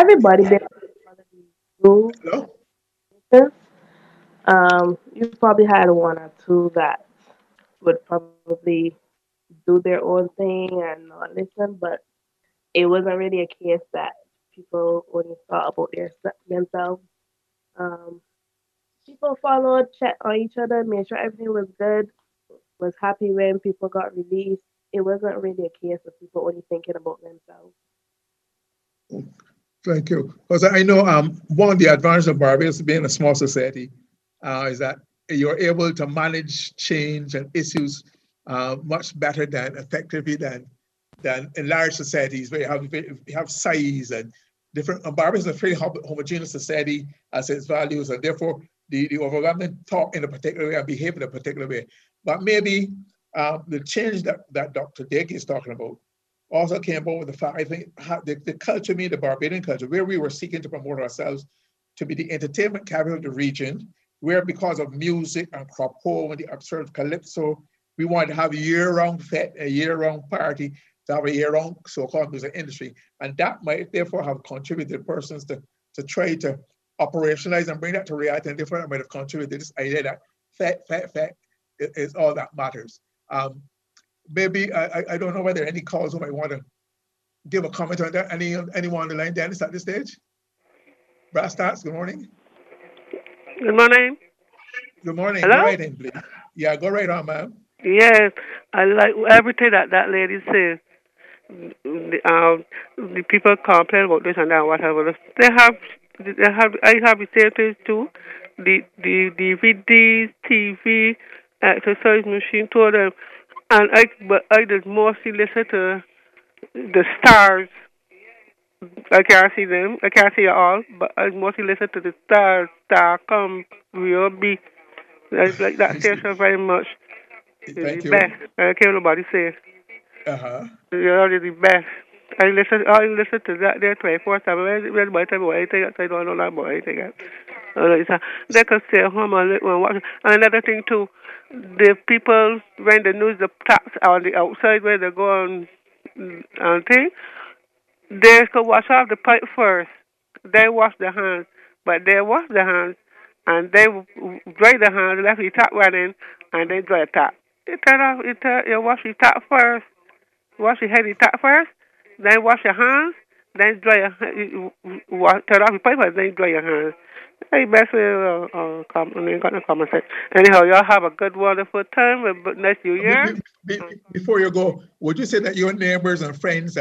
everybody basically do Hello? this. You probably had one or two that would probably do their own thing and not listen, but it wasn't really a case that people only thought about themselves. Um, People followed, checked on each other, made sure everything was good, was happy when people got released. It wasn't really a case of people only thinking about themselves. Thank you. Because I know one of the advantages of Barbados being a small society is that you're able to manage change and issues much better than effectively than in large societies where you have size and different. Barbados is a pretty homogeneous society as its values, and therefore the overwhelming talk in a particular way and behave in a particular way. But maybe the change that Dr. Dake is talking about also came about with the fact, I think, the culture, mean the Barbadian culture, where we were seeking to promote ourselves to be the entertainment capital of the region, where because of music and crapo and the absurd calypso, we wanted to have a year-round fete, a year-round party, to have a year-round so-called music industry. And that might therefore have contributed persons to try to operationalize and bring that to reality, and therefore that might have contributed to this idea that fete is all that matters. Maybe I don't know whether any calls who might want to give a comment on that. Anyone on the line, Dennis, at this stage? Brass Stats, good morning. Good morning. Good morning. Go Hello? right in, please. Yeah, go right on, ma'am. Yes, I like everything that lady said. The people complain about this and that, whatever. I have the same things too. The DVDs, TV, exercise machine, to them. And but I just mostly listen to the stars. I can't see them. I can't see it all, but I mostly listen to the stars. Star come, will be. I like that station very much. It's Thank the you. best. I don't care what nobody say. Uh-huh. You're the best. I listen to that there 24/7. When my time about anything else, I don't know that about anything else. They can stay at home and watch. And another thing too, the people when the news the taps on the outside where they go on thing, they can wash off the pipe first. They wash their hands, but they wash their hands and they dry the hands, left the tap running, and they dry the tap. You turn off, you wash the tap first. Wash your head, you tap first, then wash your hands, then dry turn off your pipe, and then dry your hands. Hey, best way, got no comment section. Anyhow, y'all have a good, wonderful time, a nice New Year. Before you go, would you say that your neighbors and friends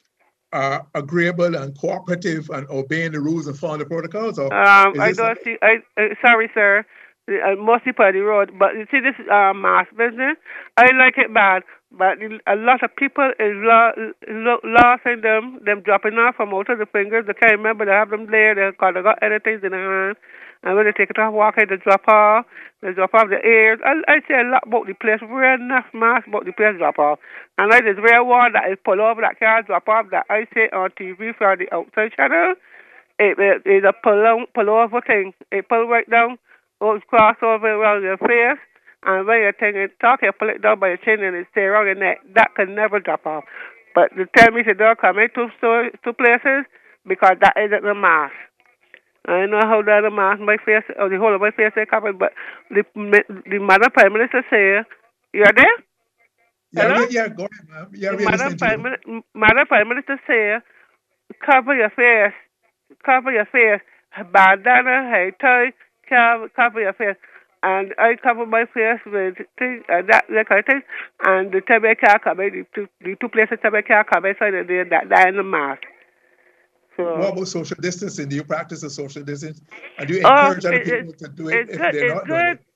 are agreeable and cooperative and obeying the rules and following the protocols, or is I this? don't see. Sorry, sir. Mostly by the road, but you see this mask business. I like it bad, but a lot of people is lost in them dropping off from out of the fingers. They can't remember they have them there. They got anything in their hand, and when they take it off, walking, they drop off the ears. I say a lot about the place. Very enough mask about the place drop off, and like this rare one that is pull over that can't drop off that I say on TV for the outside channel. It's a pull over thing. It pull right down, goes cross over around your face, and when you're taking talk, you pull it down by your chin and it stay around your neck. That can never drop off. But the tell me they don't come into two places because that isn't the mask. I know how that the mask, my face, or the whole of my face is covered, but the Madam Prime Minister say, you're there? Yeah, Hello? yeah, go ahead, ma'am. Yeah, The we're listening to you. Madam Prime Minister say, cover your face. Cover your face. Bandana, hair tie, cover your face. And I cover my face with things and that kind of thing. And the table can't come in, the two places table can't come inside and that in the mask. What So, about social distancing? Do you practice a social distance? And do you oh, encourage other people to do it it's if good, they're not doing it?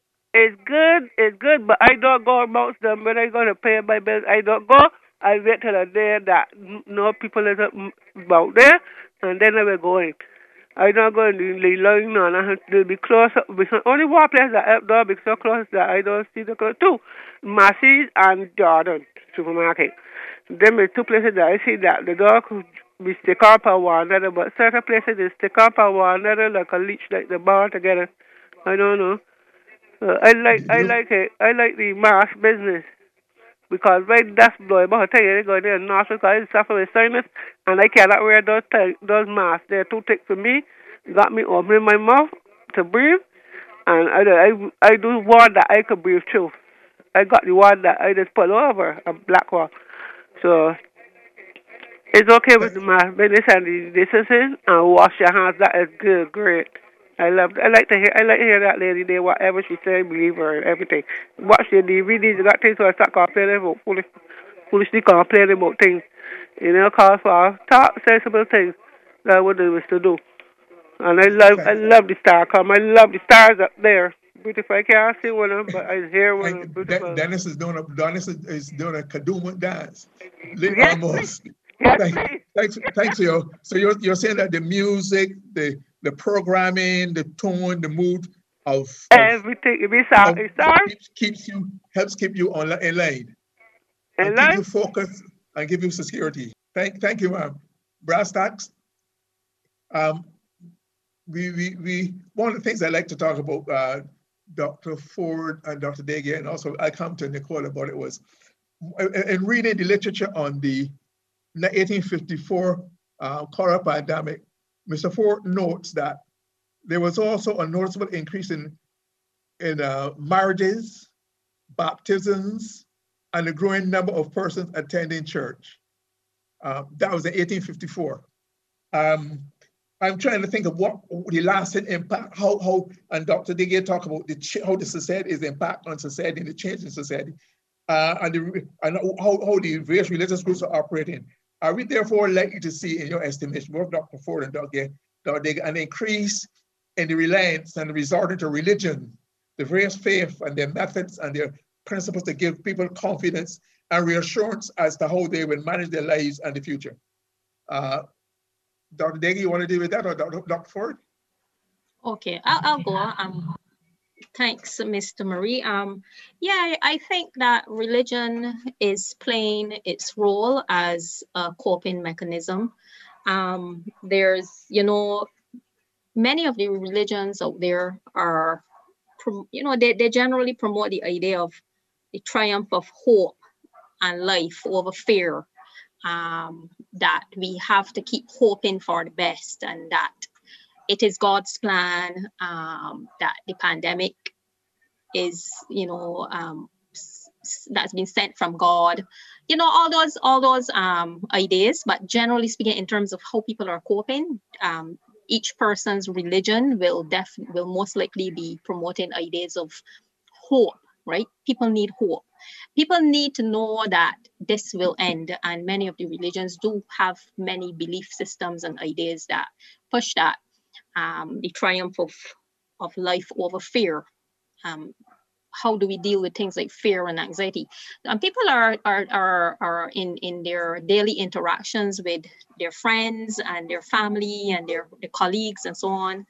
it's good, but I don't go amongst them when I go to pay my bills. I don't go. I wait till the day that no people is about there, and then I will go in. I don't go in the line on. I have to be close. Because only one place that help door be so close that I don't see the close. Two, Macy's and Jordan supermarket. Them are two places that I see that the dog could be stick up on one another, but certain places they stick up on one another like a leech, like the bar together. I don't know. I Do you, like it. I like the mask business. because when that's blowing about a year ago, they're not because I suffer with sinus and I cannot wear those masks. They're too thick for me. Got me opening my mouth to breathe, and I do one that I could breathe through. I got the one that I just put over a black one. So it's okay with the mask, but listen, the distancing and wash your hands. That is good, great. I like to hear that lady there, whatever she said, believe her and everything. Watch the DVDs, you got things so I start complaining about foolishly complaining about things. You know, cause for talk sensible things. That's what they was to do. And I Thank, love the star come. I love the stars up there. Beautiful. I can't see one of them, but I hear one of them. Beautiful. Dennis is doing a Kaduma dance, Yes, please. almost. Yes, Thank, please. thanks, yo. So you're saying that the music, the programming, the tone, the mood of Everything. It be star. of It's stars keeps you helps keep you in line and and keep life. you focused and give you security. Thank you, Brass Tacks. Um, we one of the things I like to talk about, Dr. Ford and Dr. Dege, and also I come to Nicole about it, was in reading the literature on the 1854 cholera pandemic. Mr. Ford notes that there was also a noticeable increase in marriages, baptisms, and a growing number of persons attending church. That was in 1854. I'm trying to think of what the lasting impact, and Dr. Didier talk about how the society is impact on society and the change in society, and how the various religious groups are operating. Are we therefore likely to see, in your estimation, both Dr. Ford and Dr. Didier, an increase in the reliance and the resorting to religion, the various faiths and their methods and their principles to give people confidence and reassurance as to how they will manage their lives and the future? Dr. Dege, you want to deal with that, or Dr. Ford? Okay, I'll go. Thanks, Mr. Marie. Yeah, I think that religion is playing its role as a coping mechanism. There's, many of the religions out there are, they generally promote the idea of the triumph of hope and life over fear. That we have to keep hoping for the best, and that it is God's plan, that the pandemic is, that's been sent from God, all those ideas. But generally speaking, in terms of how people are coping, each person's religion will most likely be promoting ideas of hope, right? People need hope. People need to know that this will end, and many of the religions do have many belief systems and ideas that push that, the triumph of life over fear. How do we deal with things like fear and anxiety? People are in their daily interactions with their friends and their family and their colleagues and so on.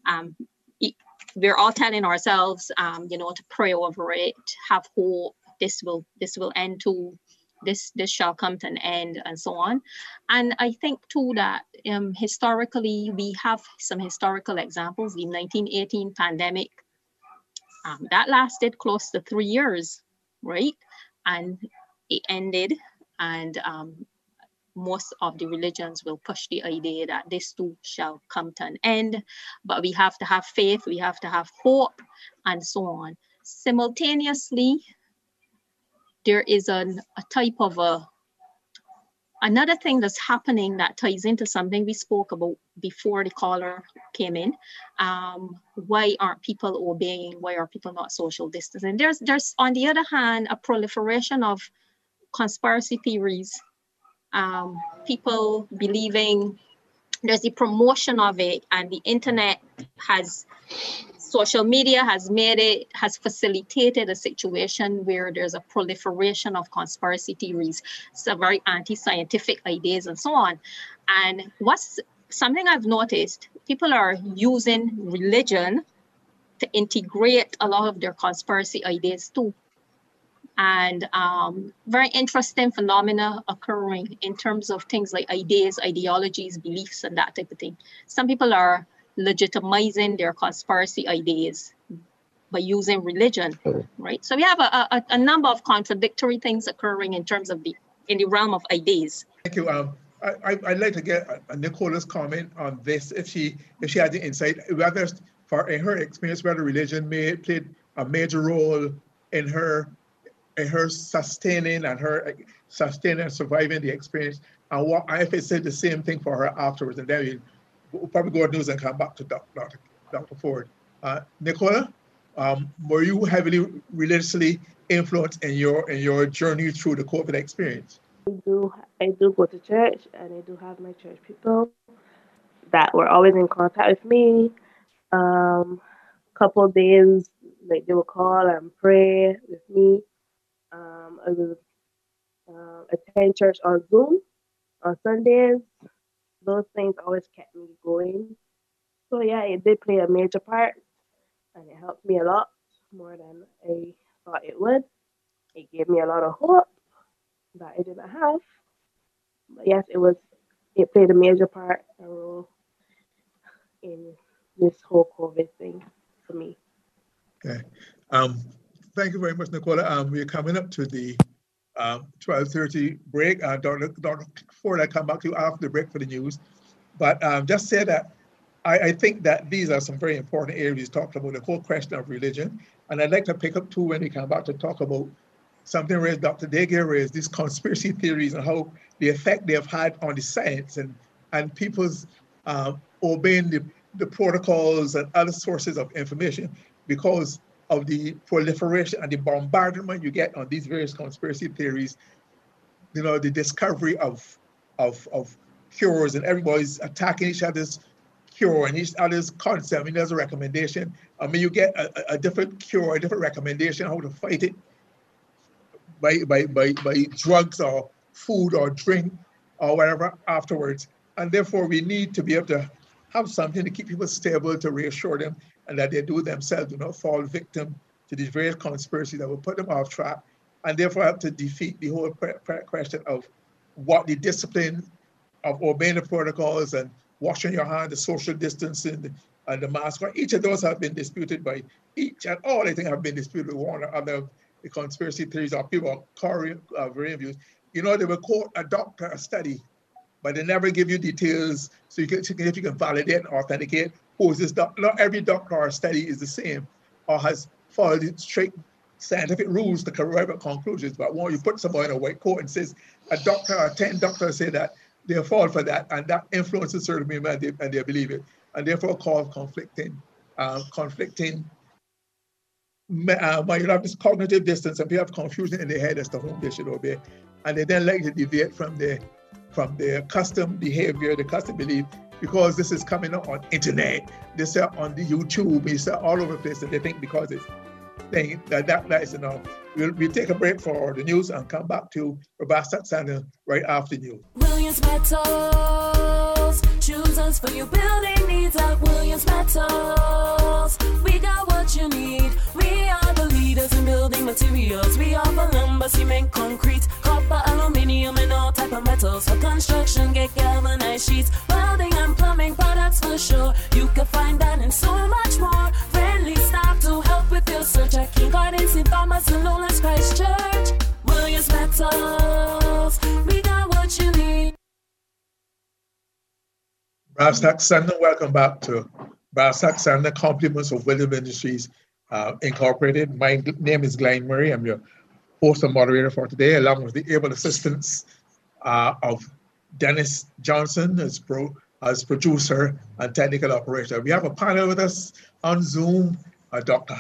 We're all telling ourselves, to pray over it, have hope. This will end too. This shall come to an end, and so on. And I think too that historically we have some historical examples. The 1918 pandemic, that lasted close to 3 years, right? And it ended, and most of the religions will push the idea that this too shall come to an end, but we have to have faith, we have to have hope, and so on. Simultaneously, there is a type of another thing that's happening that ties into something we spoke about before the caller came in. Why aren't people obeying? Why are people not social distancing? There's on the other hand a proliferation of conspiracy theories. People believing, there's the promotion of it, and the internet social media has facilitated a situation where there's a proliferation of conspiracy theories, some very anti-scientific ideas and so on. And what's something I've noticed, people are using religion to integrate a lot of their conspiracy ideas too. And very interesting phenomena occurring in terms of things like ideas, ideologies, beliefs, and that type of thing. Some people are legitimizing their conspiracy ideas by using religion, right? So we have a number of contradictory things occurring in terms of in the realm of ideas. Thank you. I'd like to get Nicola's comment on this, if she had the insight, whether in her experience, whether religion played a major role in her sustaining and surviving the experience, and what if it said the same thing for her afterwards, and then we'll probably go to news and come back to Dr. Ford. Nicola, were you heavily religiously influenced in your journey through the COVID experience? I do go to church, and I do have my church people that were always in contact with me. Couple days, like they would call and pray with me. I would attend church on Zoom on Sundays. Those things always kept me going. So yeah, it did play a major part, and it helped me a lot more than I thought it would. It gave me a lot of hope that I didn't have. But yes, it played a major role in this whole COVID thing for me. Okay. Thank you very much, Nicola. We're coming up to the 12:30 break. Dr. Ford, I'll come back to you after the break for the news. But just say that I think that these are some very important areas talked about, the whole question of religion. And I'd like to pick up too when we come back to talk about something raised, Dr. Degya raised, these conspiracy theories and how the effect they have had on the science and people's obeying the protocols and other sources of information because of the proliferation and the bombardment you get on these various conspiracy theories. You know, the discovery of cures, and everybody's attacking each other's cure and each other's concept. I mean, there's a recommendation. I mean, you get a different cure, a different recommendation how to fight it by drugs or food or drink or whatever afterwards. And therefore, we need to be able to have something to keep people stable, to reassure them, and that they do themselves, do not fall victim to these various conspiracies that will put them off track, and therefore have to defeat the whole question of what the discipline of obeying the protocols and washing your hands, the social distancing, and the mask. Each of those have been disputed by each and all. I think have been disputed with one or other. The conspiracy theories or people are varying views. You know, they will quote a doctor, a study, but they never give you details so you can validate and authenticate who is this doctor. Not every doctor or study is the same or has followed strict scientific rules to arrive at conclusions. But when you put somebody in a white coat and says a doctor or 10 doctors say that, they fall for that, and that influences certain people and they believe it, and therefore cause conflicting. You have this cognitive distance, and people have confusion in their head as to whom they should obey, and they then like to deviate from their custom behavior, the custom belief, because this is coming up on internet, this is on the YouTube, it's all over the place, and they think because it's saying that is enough. We'll take a break for the news and come back to Robusta Sanders right after news. Williams Metals, choose us for your building needs at Williams Metals. We got what you need. We are the leaders in building materials. We offer lumber, cement, concrete, copper, aluminium, and all type of metals. For construction, get galvanized sheets, welding and plumbing products for sure. You can find that and so much more. Friendly staff to help with your search at King Gardens in Thomas and Lowlands Christchurch. Williams Metals, we got what you need. Brass Tack Sunday, welcome back to Brass Tack Sunday, Compliments of Williams Industries Incorporated. My name is Glenn Murray. I'm your host and moderator for today, along with the able assistance of Dennis Johnson as producer and technical operator. We have a panel with us on Zoom, Dr.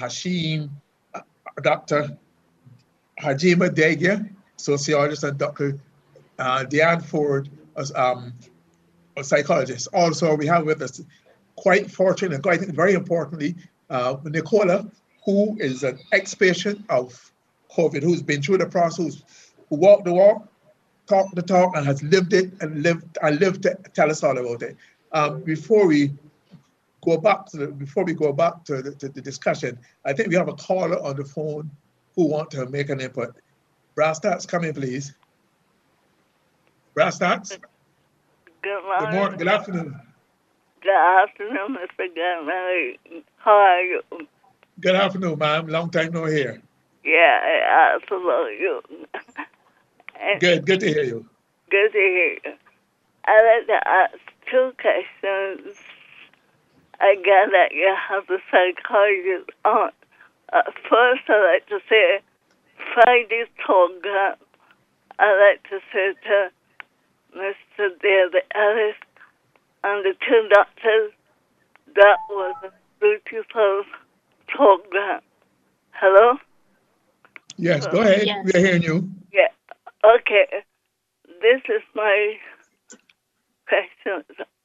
Dr. Hajima Degya, sociologist, and Dr. Deanne Ford, a psychologist. Also, we have with us, quite fortunate and quite very importantly, Nicola, who is an ex-patient of COVID, who's been through the process, who walked the walk, talked the talk, and has lived it and lived to tell us all about it. Before we go back to the discussion, I think we have a caller on the phone who want to make an input. Brass Tacks, come in, please. Brass Tacks. Good morning. Good afternoon. Good afternoon, Mr. Glenn. How are you? Good afternoon, ma'am. Long time no hear. Yeah, I asked about you. Good to hear you. Good to hear you. I'd like to ask two questions. I got that you have the psychologist on. First, I'd like to say Friday's program. I'd like to say to Mr. David Ellis and the two doctors, that was a beautiful program. Hello? Yes, go ahead. Yes. We're hearing you. Yeah. Okay. This is my question.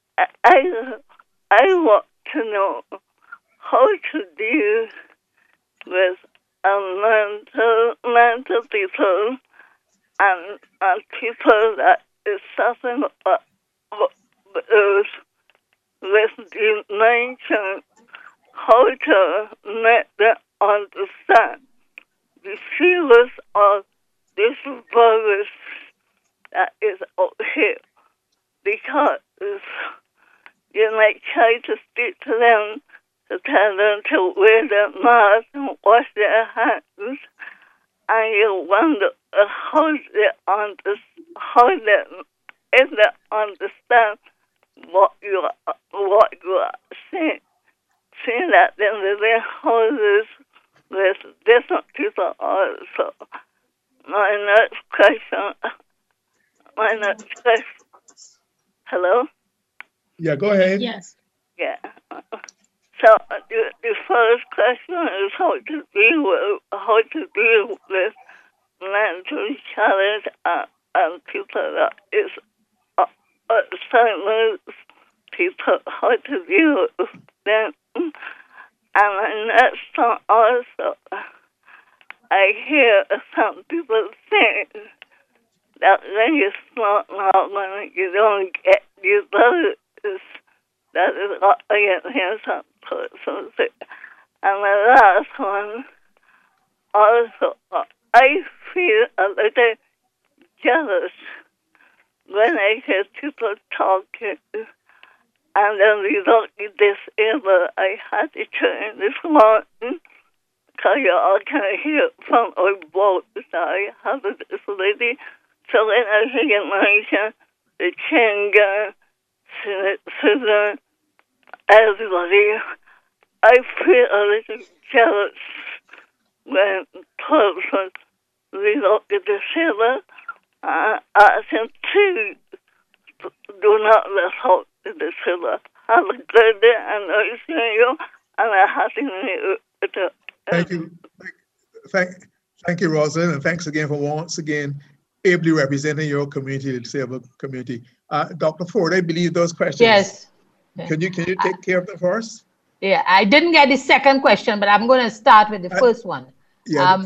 I want to know how to deal with mental people and people that is suffering with dementia, how to make them understand the feelings of this virus that is out here. Because you might try to speak to them to tell them to wear their mask and wash their hands, and you wonder how they understand what you are saying. Seeing that then their houses with different people also. My next question. Hello? Yeah, go ahead. Yes. Yeah. So the first question is how to deal with mental challenge and people that is Alzheimer's people, how to deal with them. And my next one also, I hear some people saying that when you smoke marijuana, you don't get these viruses. That is what I can hear some persons say. And the last one, also, I feel a little jealous when I hear people talking. And then we don't get disabled. I had to turn this morning because you all can hear from our voice that I have a disability. So when I hear mention the Chinga, Susan, everybody, I feel a little jealous when persons we don't get disabled. I ask them to do not let out the silver. Have a good day, and I see you, and I have to meet you. Thank you. Thank you, Rosalind, and thanks again for once again ably representing your community, the disabled community. Dr. Ford, I believe those questions. Yes. Can you take care of them first? Yeah, I didn't get the second question, but I'm going to start with the first one. Yeah.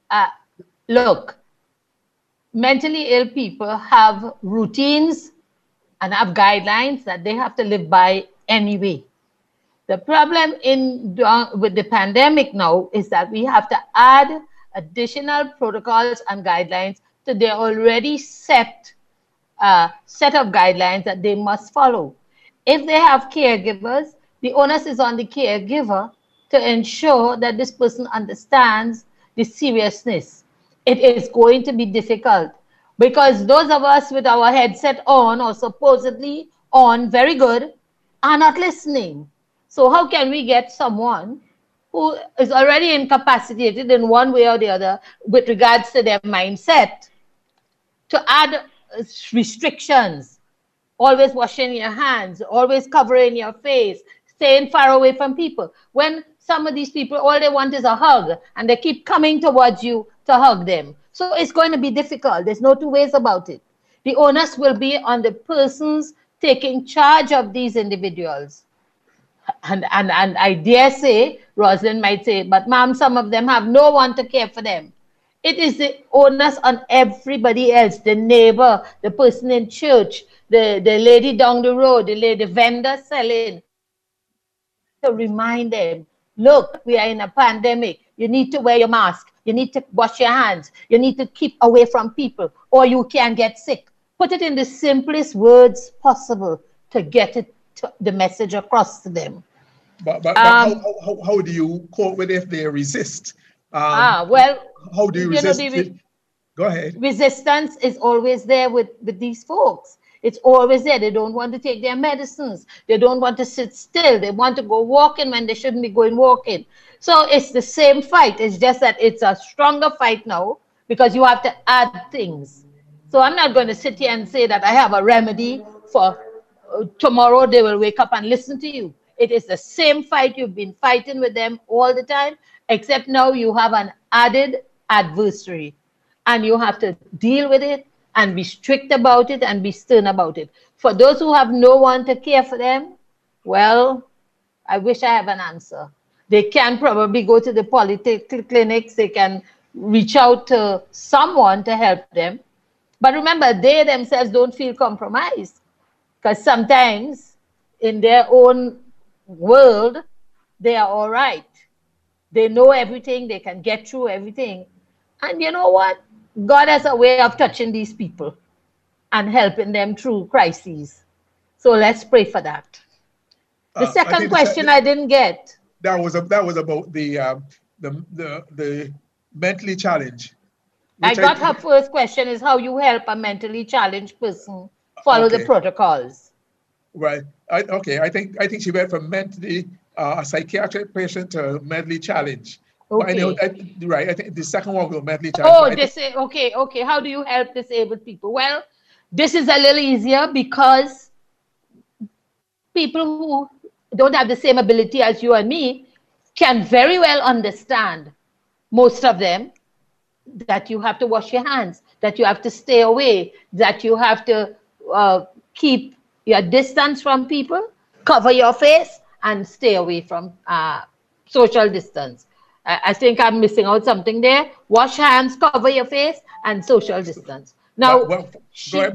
Look, mentally ill people have routines and have guidelines that they have to live by anyway. The problem with the pandemic now is that we have to add additional protocols and guidelines to their already set of guidelines that they must follow. If they have caregivers, the onus is on the caregiver to ensure that this person understands the seriousness. It is going to be difficult because those of us with our headset on or supposedly on, very good, are not listening. So how can we get someone who is already incapacitated in one way or the other with regards to their mindset to add restrictions, always washing your hands, always covering your face, staying far away from people. When some of these people, all they want is a hug and they keep coming towards you to hug them. So it's going to be difficult. There's no two ways about it. The onus will be on the persons taking charge of these individuals. And I dare say, Rosalind might say, but ma'am, some of them have no one to care for them. It is the onus on everybody else, the neighbor, the person in church, the lady down the road, the vendor selling, to remind them, look, we are in a pandemic. You need to wear your mask. You need to wash your hands. You need to keep away from people or you can get sick. Put it in the simplest words possible to get the message across to them. But how do you cope with it if they resist? Well, how do you resist? Go ahead. Resistance is always there with these folks. It's always there. They don't want to take their medicines. They don't want to sit still. They want to go walking when they shouldn't be going walking. So it's the same fight. It's just that it's a stronger fight now because you have to add things. So I'm not going to sit here and say that I have a remedy for tomorrow they will wake up and listen to you. It is the same fight. You've been fighting with them all the time, except now you have an added adversary and you have to deal with it and be strict about it and be stern about it. For those who have no one to care for them, well, I wish I have an answer. They can probably go to the polyclinics. They can reach out to someone to help them. But remember, they themselves don't feel compromised because sometimes in their own world, they are all right. They know everything. They can get through everything. And you know what? God has a way of touching these people and helping them through crises. So let's pray for that. The second question I didn't get. That was about the mentally challenged. I got her first question is how you help a mentally challenged person follow the protocols. Right. I think she went from mentally a psychiatric patient to mentally challenged. Okay. I know right. I think the second one will mentally challenged. Oh, okay. How do you help disabled people? Well, this is a little easier because people who don't have the same ability as you and me can very well understand, most of them, that you have to wash your hands, that you have to stay away, that you have to keep your distance from people, cover your face, and stay away from social distance. I think I'm missing out something there. Wash hands, cover your face, and social distance. Now, for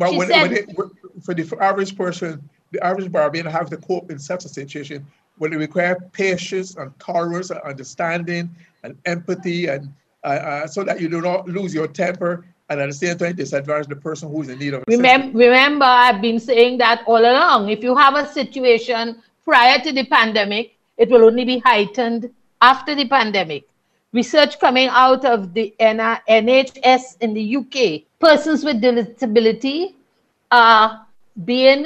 the average person, the average Barbadian have to cope in such a situation when it requires patience and tolerance and understanding and empathy, and so that you do not lose your temper and at the same time disadvantage the person who is in need of assistance. Remember, I've been saying that all along. If you have a situation prior to the pandemic, it will only be heightened after the pandemic. Research coming out of the NHS in the UK, persons with disability are being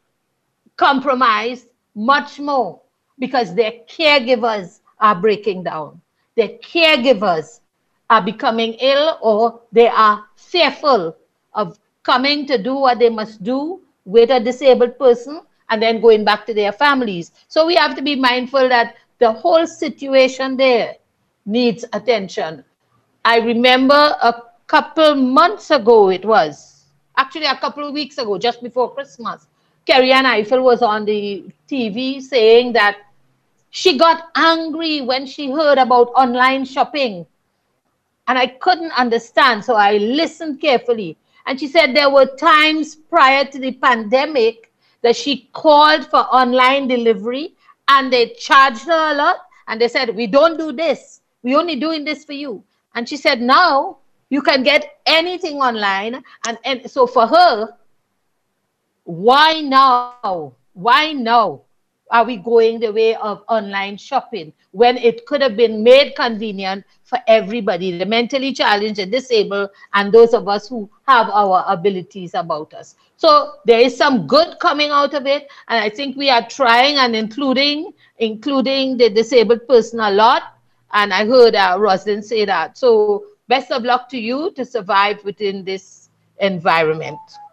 compromised much more because their caregivers are breaking down. Their caregivers are becoming ill, or they are fearful of coming to do what they must do with a disabled person and then going back to their families. So we have to be mindful that the whole situation there needs attention. I remember a couple months ago, it was actually a couple of weeks ago, just before Christmas, Kerry-Ann Eiffel was on the TV saying that she got angry when she heard about online shopping. And I couldn't understand, so I listened carefully. And she said there were times prior to the pandemic that she called for online delivery and they charged her a lot. And they said, we don't do this. We're only doing this for you. And she said, now you can get anything online. And so for her, why now? Why now are we going the way of online shopping when it could have been made convenient for everybody, the mentally challenged, the disabled, and those of us who have our abilities about us? So there is some good coming out of it. And I think we are trying and including the disabled person a lot. And I heard Roslyn say that. So best of luck to you to survive within this environment.